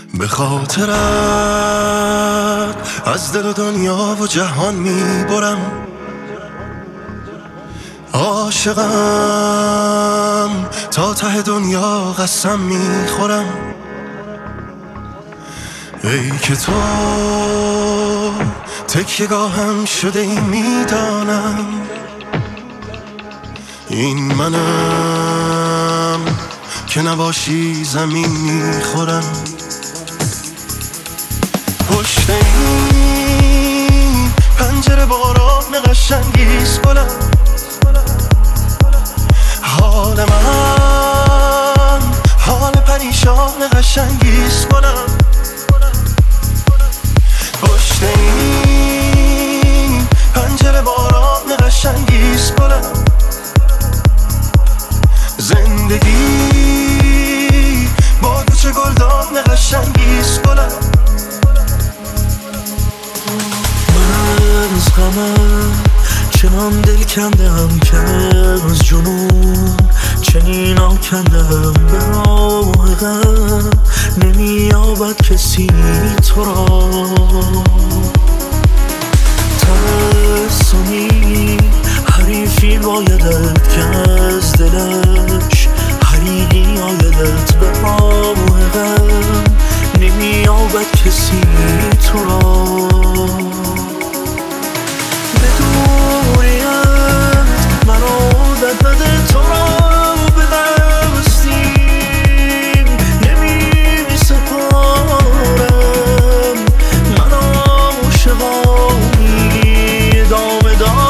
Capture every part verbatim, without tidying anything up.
به خاطرت از دل و دنیا و جهان میبرم، عاشقم تا ته دنیا قسم میخورم. ای که تو تکیه‌گاهم شده ای میدانم، این منم که نباشی زمین میخورم. پشت این پنجره باران قشنگیست بلند، حال من حال پریشان قشنگیست بلند. پشت این پنجره باران قشنگیست بلند، زندگی با کوچه گلدان قشنگیست بلند. من از غمم چنان دل کندم که از جنون چنین آکندم، به راه غم نمی‌یابد کسی تو را. ترسانی حریفی بایدت که از دلش حریقی آیدت، به راه غم نمی‌یابد کسی تو را. من عادت بده تو را به دستیم نمی سپارم، من عاشقانی ادامه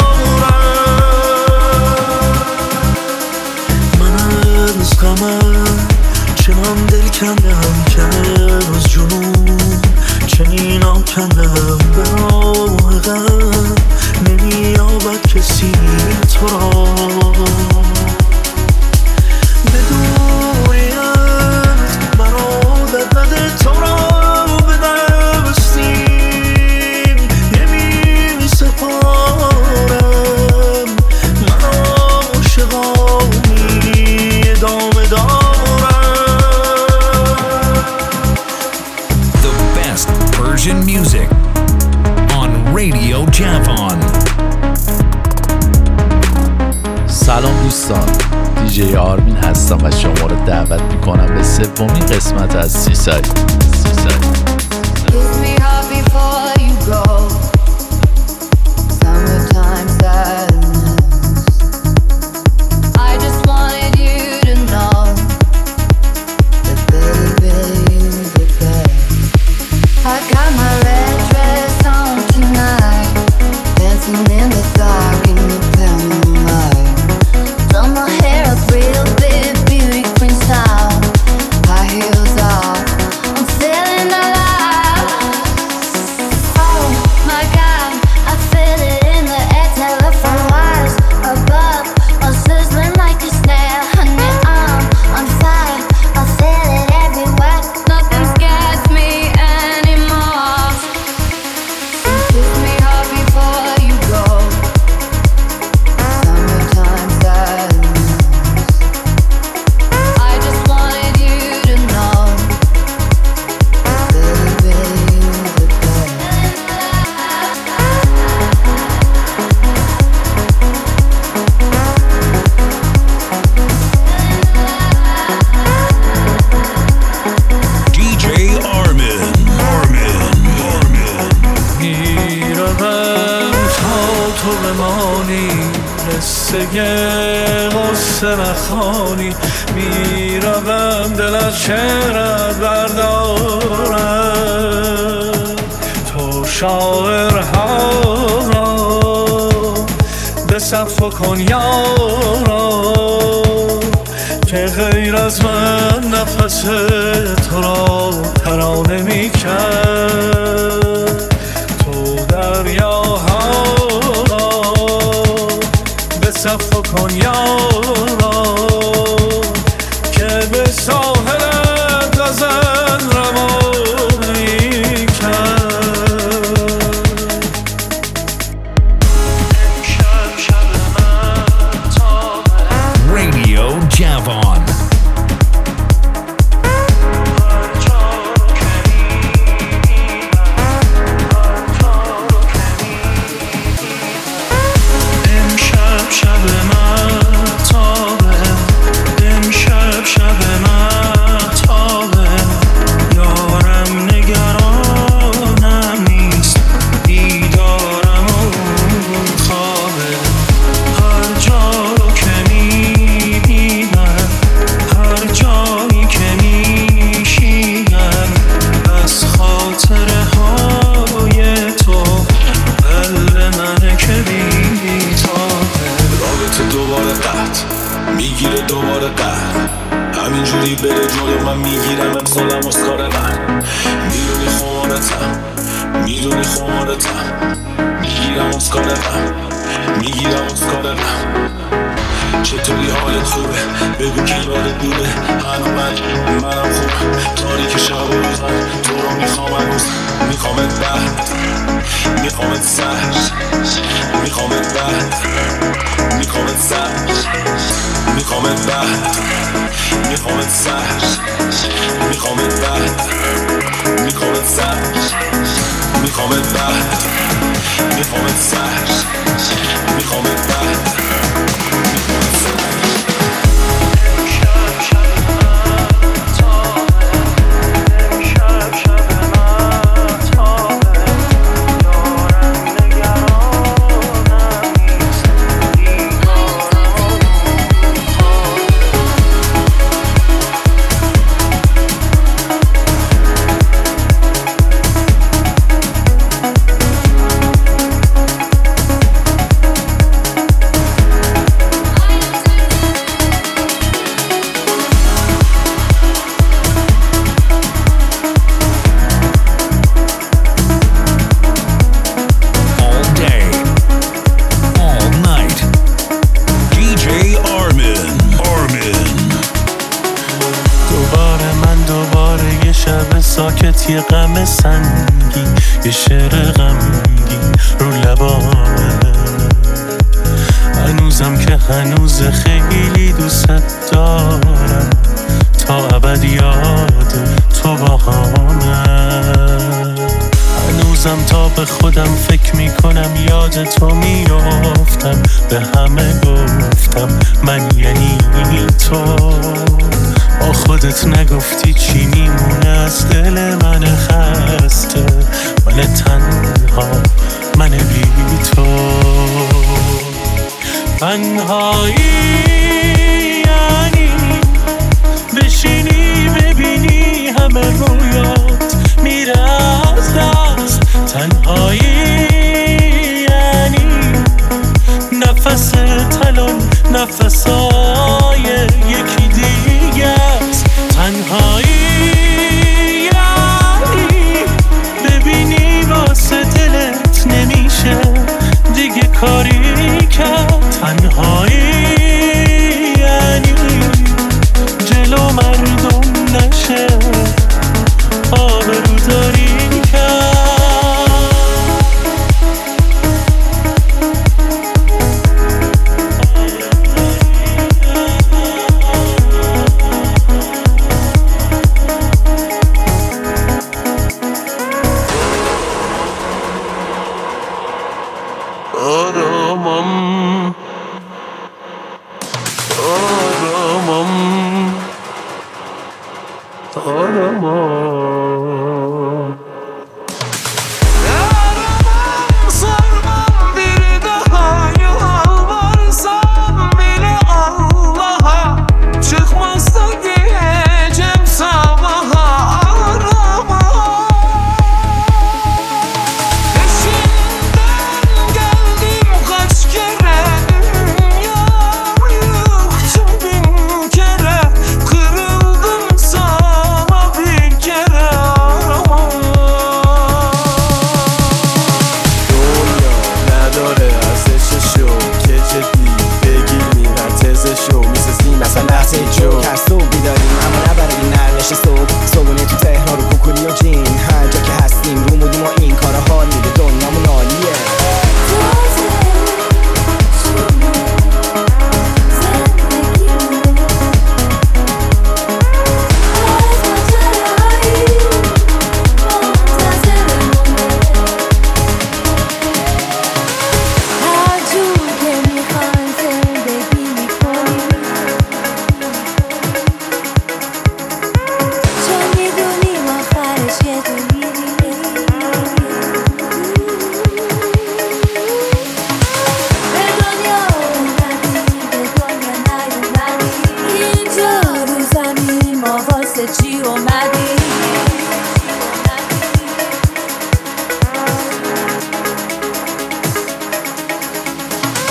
دارم. من از غمم چنان دل کندم که از جنون چنین آکندم، به راه غم نمی‌یابد کسی تو را. به دوریت من عادت بده تو را به دستیم نمی سپارم، من عاشقانی ادامه دارم. The best Persian music on Radio Javan. سلام دوستان، دیجی آرمین هستم و شما رو دعوت میکنم به سومین قسمت از سی ساید. میروم دل از شعرت بردارم، تو شاعرها را به صفا کن یارا، که غیر از من نفس تو را ترانه میکرد. تو دریاها را به صفا کن یارا، که به ساحلت غزل روانی کرد. امشب شب من تا Radio Javan. هر جا که فرید بره جلو من میگیرم امسالم اسکار من. میدونی خمارتم میدونی خمارتم میگیرم اسکار من میگیرم اسکار من. چطوری حالت خوبه بگو کی یادت بوده هنو من منم خوبم تاریک شب و روزم تو رو میخوام هنوز میخوامت بعد میخوامت سر میخوامت بعد میخوامت سر میخوامت بعد میخوامت سر میخوامت بعد میخوامت سر میخوامت بعد میخوامت سر میخوامت بعد یه غم سنگین یه شعر غمگین رو لبامه هنوزم که هنوز خیلی دوست دارم تا ابد یاد تو باهامه هنوزم تا به خودم فکر میکنم یاد تو میافتم به همه گفتم من یعنی تو با خودت نگفتی چی میمونه از دل من خسته من تنها من بی تو تنهایی یعنی بشینی ببینی همه رویات میره از دست تنهایی یعنی نفس تلان نفسای یکی دیگه است تنهایی یعنی ببینی واسه دلت نمیشه دیگه کاری کرد تنهایی یعنی جلو مردم نشه آبرو داری کرد آرامم آرامم آرامم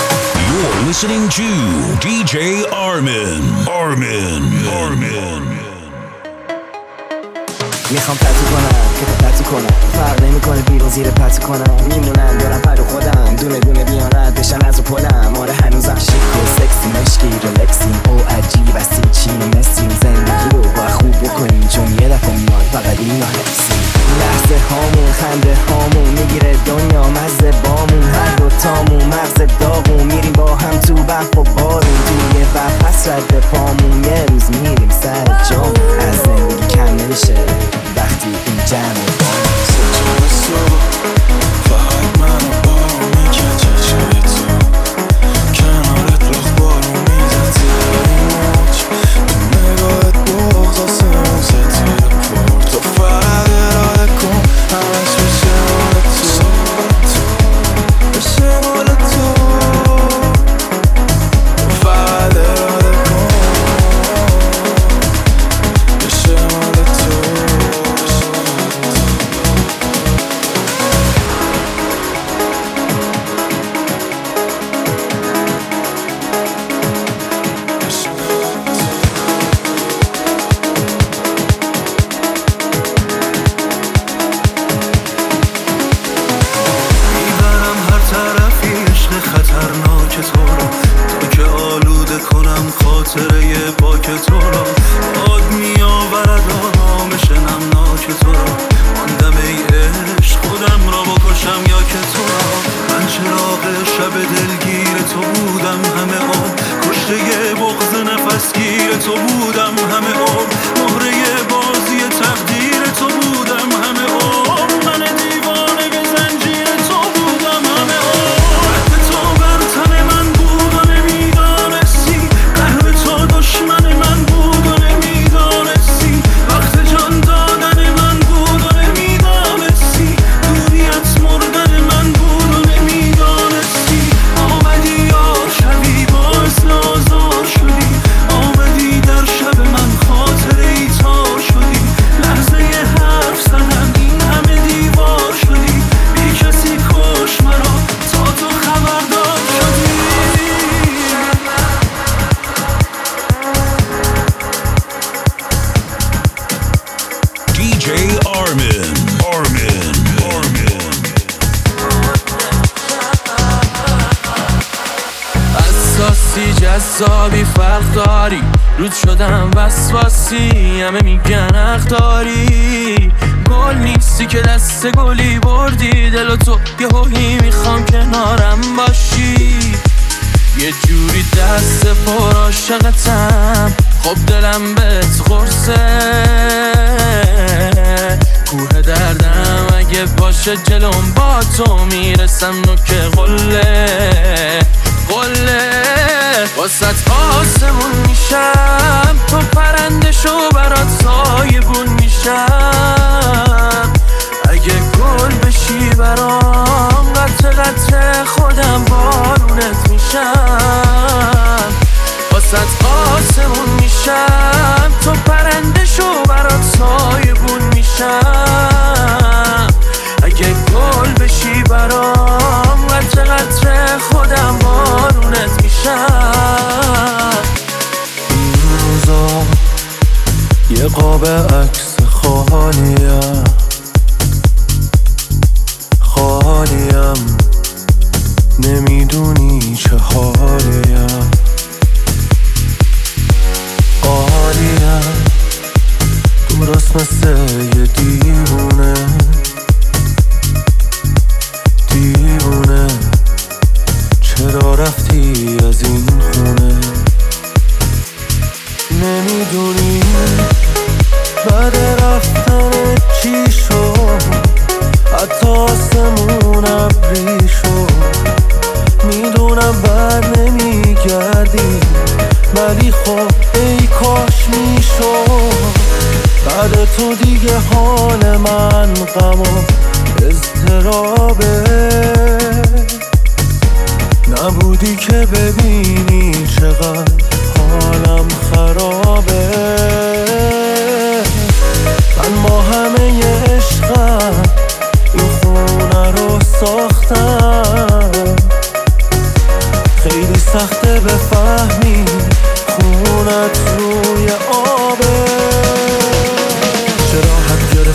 Listening to D J Armin. Armin. Armin. میخوام پتو کنم که پتو کنم، فرق نمیکنه بیرون زیر پتو کنم، میمونم دارم پرو خودم، دونه دونه بیان رد بشن از و پلم. آره هنوزم شیک و سکسی مشکی رلکسیم او عجیب هستیم چین و مسیم، زندگی رو با خوب بکنیم چون یه دفعه میاد فقط اینا حفظیم. لحظه هامون خنده هامون میگیره دنیا مزه بامون، هر دوتامون مغز داغون، میریم با هم تو برف و بارون، توی برف حسرت به پامون، یه روز میریم سر جامون، از زندگی کم نمیشه وقتی این جمع بامون. سجاد صبح فقط من و بارون میکجه چه تو کنارت رخ بارون میزد زیر موج، تو نگاهت بغض آسمون زد زیر پر، تو فقط اراده کن همش بشه مال تو، بشه مال تو، تو فقط اراده کن بشه مال تو. خاطره پاک تو را باد می آورد آرامش نمناک تو را، ماندم ای عشق خودم را بکشم یا که تو را، من چراغ شب دلگیر تو بودم همه عمر، کشته بغض نفسگیر تو بودم همه عمر، مهره بازی تقدیر تو بودم همه عمر، من دیوانه به زنجیر تو بودم همه عمر، رد تو بر تن من بود و نمیدانستی، قلب تو دشمن من بود و نمیدانستی، وقت جان دادن من بود و نمیدانستی، دوریت مردن من بود و نمیدانستی، آمدی یار شبی باعث آزار شدی، آمدی در شب من خاطره ای تار شدی، لحظه ی حرف زدن این همه دیوار شدی، بی کسی کش مرا تا تو خبردار شدی. دی جی Armin, Armin, Armin. اساسی جذابی فرق داری، رود شدم وسواسی همه میگن حق داری، گل نیستی که دست گلی بردی دل و تو یه هویی میخوام کنارم باشی، یه جوری دست پر عاشقتم خب دلم بهت قرصه، کوه دردم اگه باشه جلوم با تو میرسم نوک قله قله، واسط آسمون میشم تو پرنده شو برات سایبون میشم، اگه گل بشی برام قطع قطع خودم بارونت میشم، واسط آسمون میشم تو پرنده شو برات سایبون میشم، اگه گل بشی برام قطع قطع خودم بارونت میشم. این روزا یه قاب عکس خالیم خالیم، نمیدونی چه حالیم عالیم، درست مثل یه دیوونه دیوونه، چرا رفتی از این خونه، نمیدونی بعد رفتن چی شد، حتی آسمون ابری شد، میدونم بر نمیگردی ولی خب ای کاش میشد، بعد تو دیگه حال من غم و اضطرابه، نبودی که ببینی چقدر حالم خرابه، من با همه عشقم این خونه رو ساختم، خیلی سخته بفهمی خونت روی آبه، چه راحت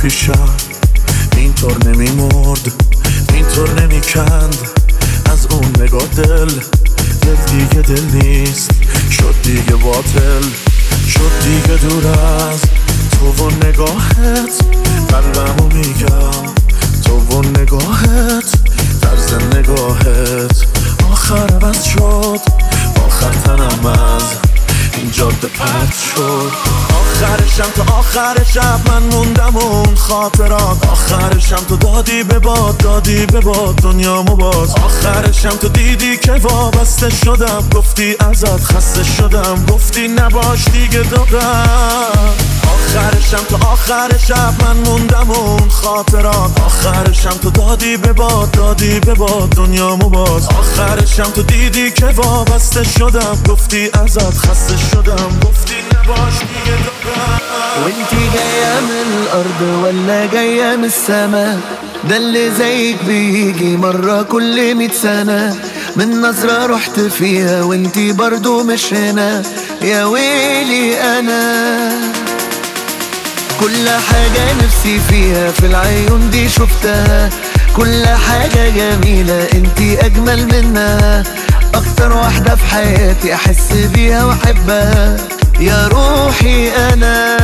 پیشم اینطور نمیمرد، اینطور نمیکند از اون نگاه دل. دل دیگه دل نیست، شد دیگه باطل، شد دیگه دور از تو و نگاهت. قلبمو میگم تو و نگاهت، طرز نگاهت آخر بس شد، آخر تنم از این جاده پرد شد. آخرشم تا آخر شب من موندم اون خاطرات، آخرشم تو دادی به باد، دادی به باد دنیامو باز. آخرشم تو دیدی که وابسته شدم، گفتی ازت خسته شدم، گفتی نباش دیگه دادم. آخرشم تا آخر شب من موندم اون خاطرات، آخرشم تو دادی به باد، دادی به باد دنیامو باز. آخرشم تو دیدی که وابسته شدم، گفتی ازت خسته شدم، گفتی نباش دیگه دادم. وانتي جاية من الأرض ولا جاية من السما؟ ده اللي زيك بيجي مرة كل مية سنة. من نظرة رحت فيها وانتي برضو مش هنا، يا ويلي أنا. كل حاجة نفسي فيها في العيون دي شفتها، كل حاجة جميلة انتي أجمل منها. أكتر واحدة في حياتي أحس بيها وأحبها، يا روحي أنا.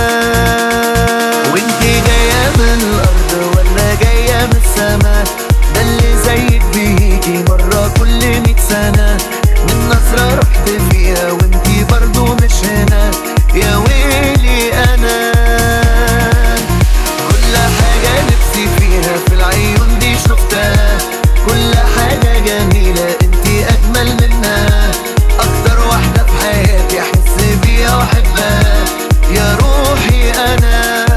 وانتي جاية من الأرض ولا جاية من السما؟ ده اللي زيك بيجي مرة كل مية سنة. من نظرة رحت فيها وانتي برضو مش هنا، يا ويلي أنا. كل حاجة نفسي فيها في العيون دي شفتها، كل حاجة جميلة انتي أجمل منها. أكتر واحدة في حياتي أحس بيها وأحبها، يا روحي أنا.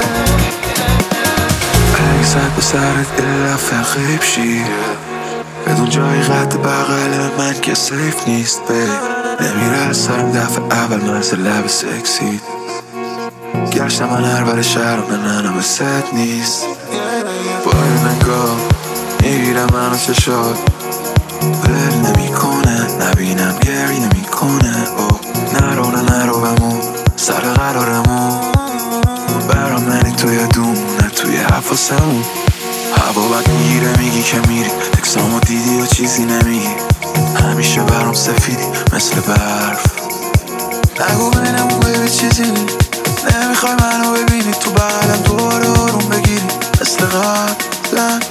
عکست به سرت الا فقیب شی، بدون جای قد بغل من که سیف نیست بی. نمیره از سرم دفعه اول منزل لب سکسی. گشتم من هر بر شهر و نه به ست نیست. با این نگاه میگیرم منو چشات، ول نمی کنه نبینم گریه نمی کنه. نرو نه نرو بمون سر قرارمون، برام نری توی دوم نه توی حفاظمون. هوا بد میگیره میگی که میری، تکسامو دیدی و چیزی نمیگی، همیشه برام سفیدی مثل برف. نگو بینمون ببی چیزی نی، نمیخوای منو ببینی تو بغلم دوباره آروم بگیری مثل قبلا.